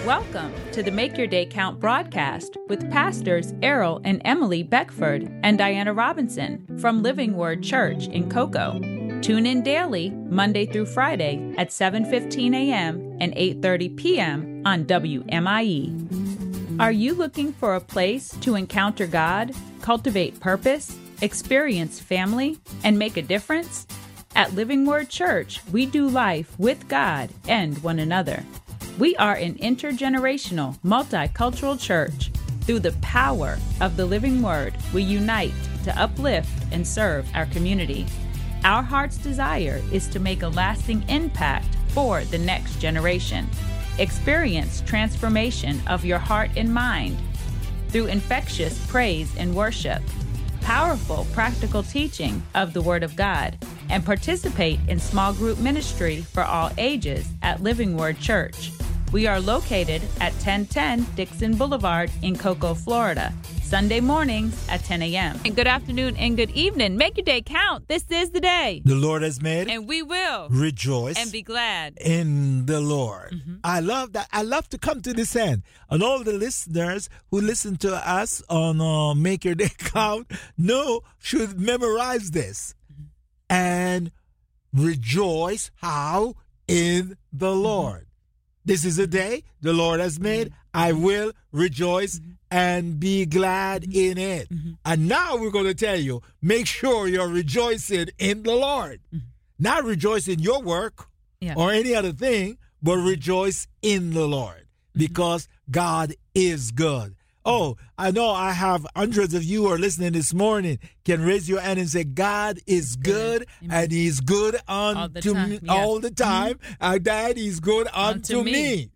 Welcome to the Make Your Day Count broadcast with pastors Errol and Emily Beckford and Diana Robinson from Living Word Church in Cocoa. Tune in daily, Monday through Friday at 7:15 a.m. and 8:30 p.m. on WMIE. Are you looking for a place to encounter God, cultivate purpose, experience family, and make a difference? At Living Word Church, we do life with God and one another. We are an intergenerational, multicultural church. Through the power of the Living Word, we unite to uplift and serve our community. Our heart's desire is to make a lasting impact for the next generation. Experience transformation of your heart and mind through infectious praise and worship, powerful practical teaching of the Word of God, and participate in small group ministry for all ages at Living Word Church. We are located at 1010 Dixon Boulevard in Cocoa, Florida, Sunday mornings at 10 a.m. And good afternoon and good evening. Make your day count. This is the day the Lord has made, and we will rejoice and be glad in the Lord. Mm-hmm. I love that. I love to come to this end. And all the listeners who listen to us on Make Your Day Count should memorize this and rejoice how in the Lord. This is a day the Lord has made. I will rejoice and be glad in it. And now we're going to tell you, make sure you're rejoicing in the Lord. Not rejoice in your work or any other thing, but rejoice in the Lord because God is good. Oh, I know I have hundreds of you who are listening this morning can raise your hand and say, God is good and he's good unto me all the time. And that he's good unto me.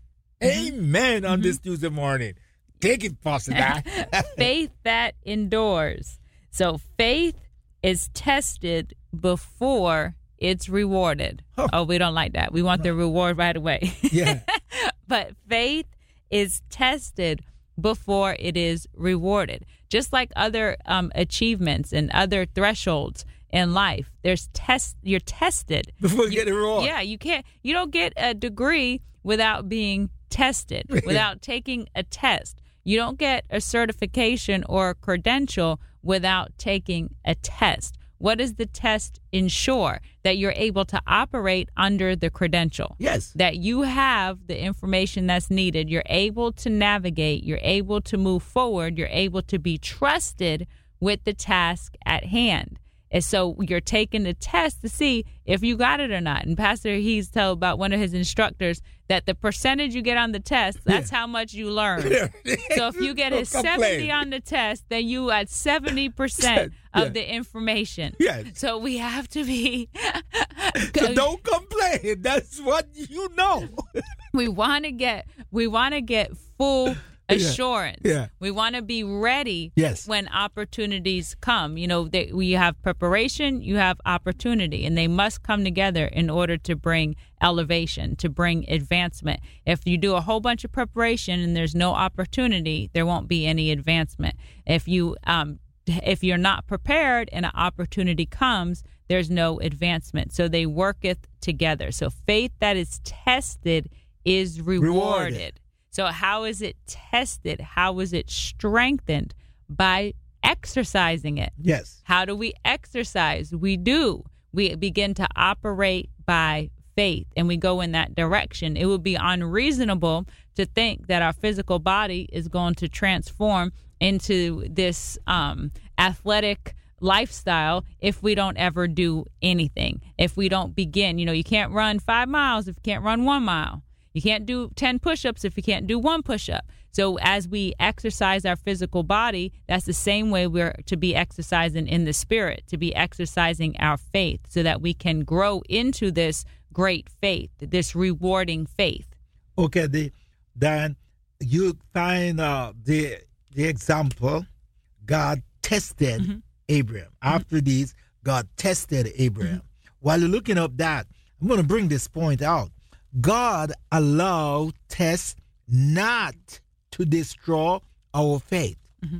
Amen on this Tuesday morning. Take it, Pastor Dad. Faith that endures. So faith is tested before it's rewarded. Oh, we don't like that. We want the reward right away. Yeah. But faith is tested before it is rewarded. Just like other achievements and other thresholds in life, you're tested before you get a reward. Yeah, you don't get a degree without being tested, without taking a test. You don't get a certification or a credential without taking a test. What does the test ensure? That you're able to operate under the credential. Yes. That you have the information that's needed. You're able to navigate. You're able to move forward. You're able to be trusted with the task at hand. And so you're taking the test to see if you got it or not. And Pastor He's told about one of his instructors that the percentage you get on the test, that's how much you learn. So if you get a 70 on the test, then you at 70% of the information. Yes. So we have to be... So don't complain. That's what you know. We want to get full assurance. Yeah. We want to be ready when opportunities come. You know, we have preparation, you have opportunity, and they must come together in order to bring elevation, to bring advancement. If you do a whole bunch of preparation and there's no opportunity, there won't be any advancement. If you're not prepared and an opportunity comes, there's no advancement. So they worketh together. So faith that is tested is rewarded. So how is it tested? How is it strengthened? By exercising it. Yes. How do we exercise? We begin to operate by faith, and we go in that direction. It would be unreasonable to think that our physical body is going to transform into this athletic lifestyle if we don't ever do anything. If we don't begin, you can't run 5 miles if you can't run 1 mile. You can't do 10 push-ups if you can't do 1 push-up. So as we exercise our physical body, that's the same way we're to be exercising in the spirit, to be exercising our faith so that we can grow into this great faith, this rewarding faith. Okay, then you find the example, God tested Abraham. After these, God tested Abraham. While you're looking up that, I'm going to bring this point out. God allowed tests not to destroy our faith.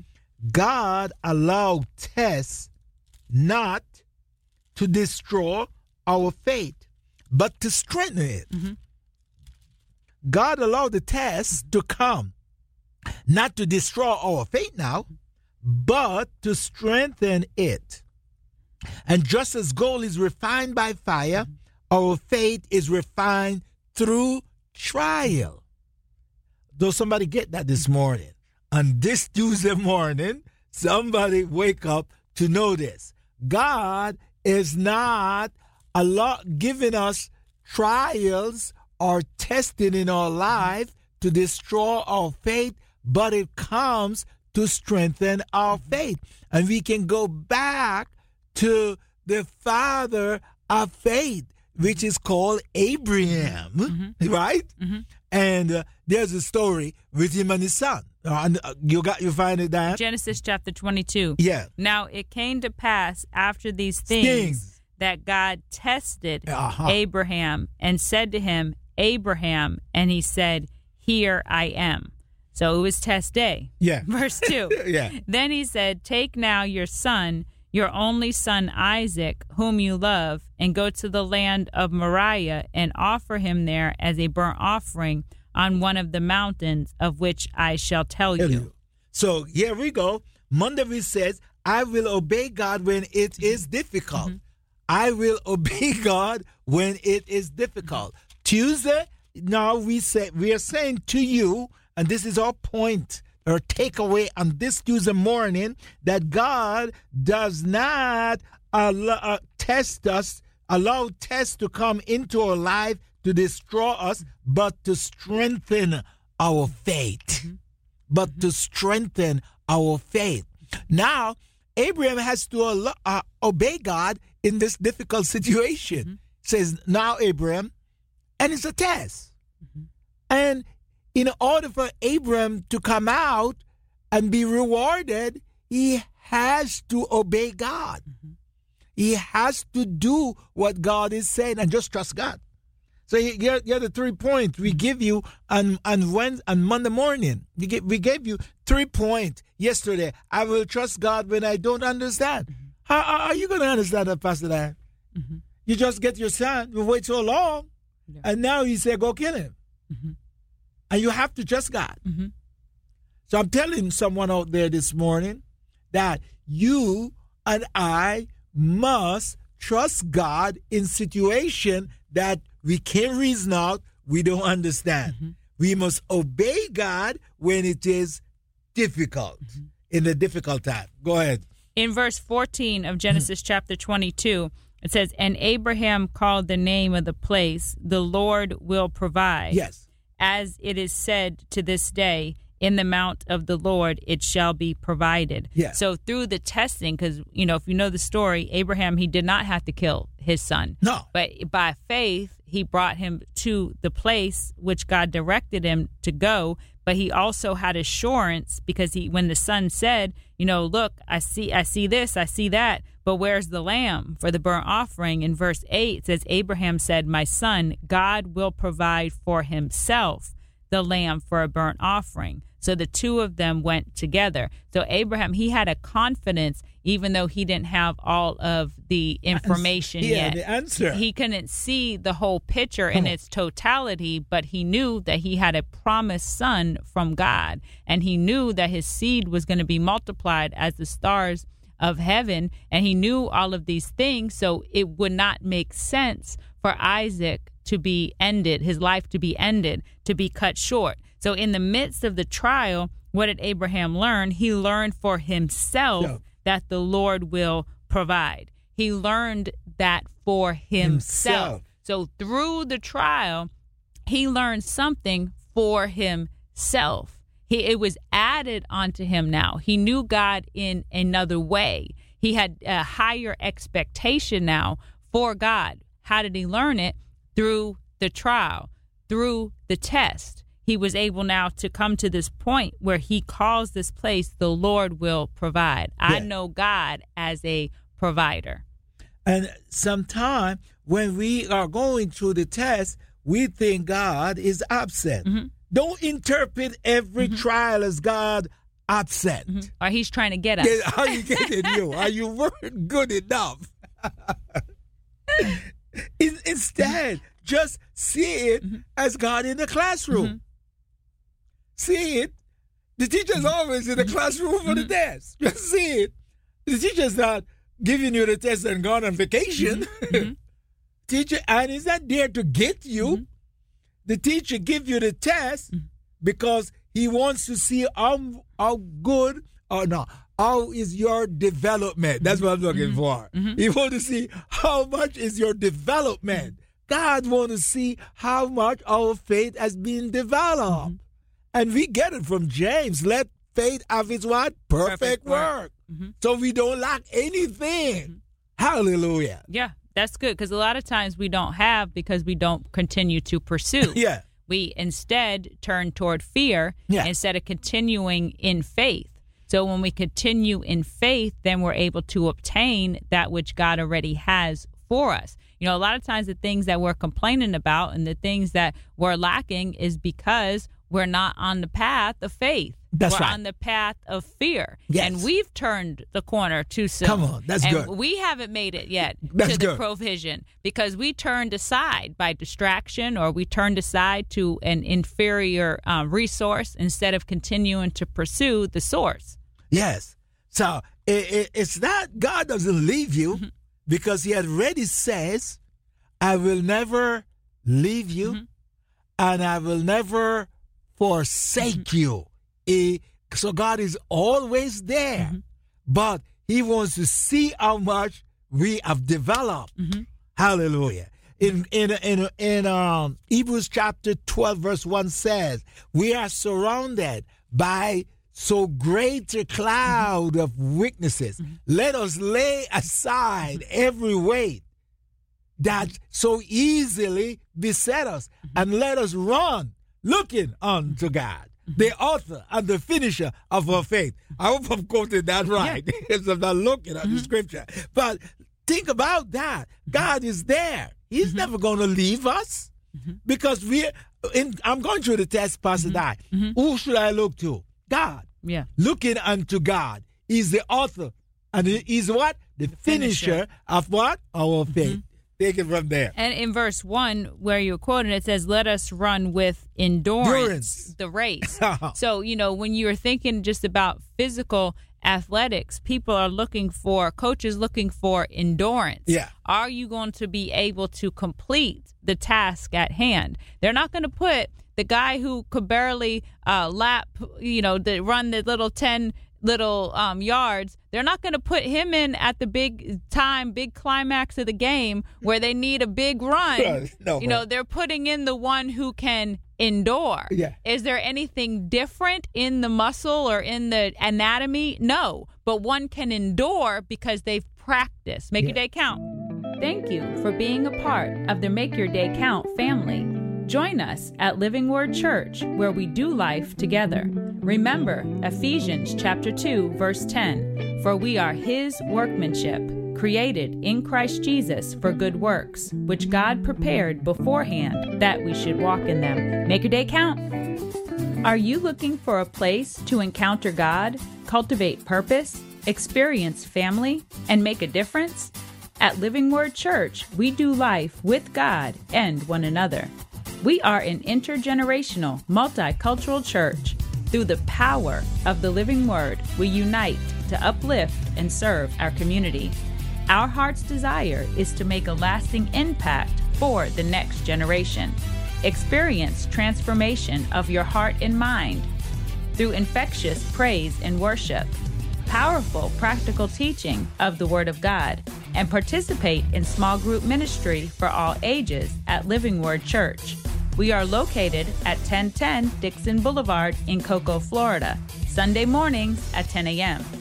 God allowed tests not to destroy our faith, but to strengthen it. God allowed the test to come, not to destroy our faith now, but to strengthen it. And just as gold is refined by fire, our faith is refined through trial. Does somebody get that this morning? On this Tuesday morning, somebody wake up to know this. God is not giving us trials or testing in our life to destroy our faith, but it comes to strengthen our faith. And we can go back to the father of faith, which is called Abraham, right? And there's a story with him and his son. You find it there? Genesis chapter 22. Yeah. Now it came to pass after these things that God tested Abraham and said to him, Abraham, and he said, here I am. So it was test day. Yeah. Verse 2. Yeah. Then he said, take now your son, your only son Isaac, whom you love, and go to the land of Moriah and offer him there as a burnt offering on one of the mountains of which I shall tell you. So here we go. Monday says, I will obey God when it is difficult. I will obey God when it is difficult. Tuesday, now we are saying to you, and this is our point or takeaway on this Tuesday morning, that God does not allow tests to come into our life to destroy us, but to strengthen our faith. To strengthen our faith. Now, Abraham has to obey God in this difficult situation. Says, now Abraham, and it's a test. And in order for Abraham to come out and be rewarded, he has to obey God. He has to do what God is saying and just trust God. So here are the 3 points we give you on Monday morning. We gave you 3 points yesterday. I will trust God when I don't understand. How are you going to understand that, Pastor Dan? You just get your son. You wait so long. And now you say, go kill him. And you have to trust God. So I'm telling someone out there this morning that you and I must trust God in situation that we can't reason out, we don't understand. We must obey God when it is difficult, in the difficult time. Go ahead. In verse 14 of Genesis chapter 22, it says, and Abraham called the name of the place, the Lord will provide. Yes. As it is said to this day, in the mount of the Lord it shall be provided. Yes. So through the testing, because, if you know the story, Abraham, he did not have to kill his son. No. But by faith, he brought him to the place which God directed him to go. But he also had assurance because when the son said, look, I see this, I see that, but where's the lamb for the burnt offering? In verse 8, it says, Abraham said, my son, God will provide for himself the lamb for a burnt offering. So the two of them went together. So Abraham, he had a confidence, even though he didn't have all of the information yet. The answer. He couldn't see the whole picture in its totality, but he knew that he had a promised son from God. And he knew that his seed was going to be multiplied as the stars of heaven. And he knew all of these things. So it would not make sense for Isaac to be ended, his life to be ended, to be cut short. So in the midst of the trial, what did Abraham learn? He learned for himself that the Lord will provide. He learned that for himself. So through the trial, he learned something for himself. It was added onto him now. He knew God in another way. He had a higher expectation now for God. How did he learn it? Through the trial, through the test. He was able now to come to this point where he calls this place, the Lord will provide. Yeah. I know God as a provider. And sometimes when we are going through the test, we think God is absent. Don't interpret every trial as God absent. Or he's trying to get us. Are you getting you? Are you weren't good enough? Instead, just see it as God in the classroom. See it. The teacher's always in the classroom for the test. Just see it. The teacher's not giving you the test and gone on vacation. Teacher, and he's not there to get you. The teacher gives you the test because he wants to see how good or not. How is your development? That's what I'm looking for. He wants to see how much is your development. God wants to see how much our faith has been developed. And we get it from James. Let faith have its what? Perfect work. So we don't lack anything. Hallelujah. Yeah, that's good, because a lot of times we don't have because we don't continue to pursue. We instead turn toward fear instead of continuing in faith. So when we continue in faith, then we're able to obtain that which God already has for us. You know, a lot of times the things that we're complaining about and the things that we're lacking is because we're not on the path of faith. We're on the path of fear. Yes. And we've turned the corner too soon. Come on, that's and good. We haven't made it yet That's to the good. provision because we turned aside by distraction, or we turned aside to an inferior resource instead of continuing to pursue the source. Yes. So it's not, God doesn't leave you because he already says, I will never leave you and I will never forsake you. So God is always there, but he wants to see how much we have developed. Hallelujah. In Hebrews chapter 12, verse 1 says, we are surrounded by so great a cloud of witnesses. Let us lay aside every weight that so easily beset us, and let us run looking unto God, the author and the finisher of our faith. I hope I'm quoting that right, because I'm not looking at the scripture. But think about that. God is there. He's never going to leave us because I'm going through the test, Pastor Di. Who should I look to? God. Yeah. Looking unto God. He's the author. And he's what? The finisher of what? Our faith. Take it from there. And in verse 1, where you're quoting, it says, let us run with endurance the race. So, you know, when you're thinking just about physical athletics, people are coaches looking for endurance. Are you going to be able to complete the task at hand? They're not going to put the guy who could barely run the little 10 yards. They're not going to put him in at the big climax of the game where they need a big run. They're putting in the one who can endure. Is there anything different in the muscle or in the anatomy? No, but one can endure because they've practiced. Make your day count. Thank you for being a part of the Make Your Day Count family. Join us at Living Word Church, where we do life together. Remember Ephesians chapter 2, verse 10, for we are his workmanship, created in Christ Jesus for good works, which God prepared beforehand that we should walk in them. Make your day count. Are you looking for a place to encounter God, cultivate purpose, experience family, and make a difference? At Living Word Church, we do life with God and one another. We are an intergenerational, multicultural church. Through the power of the living word, we unite to uplift and serve our community. Our heart's desire is to make a lasting impact for the next generation. Experience transformation of your heart and mind through infectious praise and worship, powerful practical teaching of the Word of God, and participate in small group ministry for all ages at Living Word Church. We are located at 1010 Dixon Boulevard in Cocoa, Florida, Sunday mornings at 10 a.m.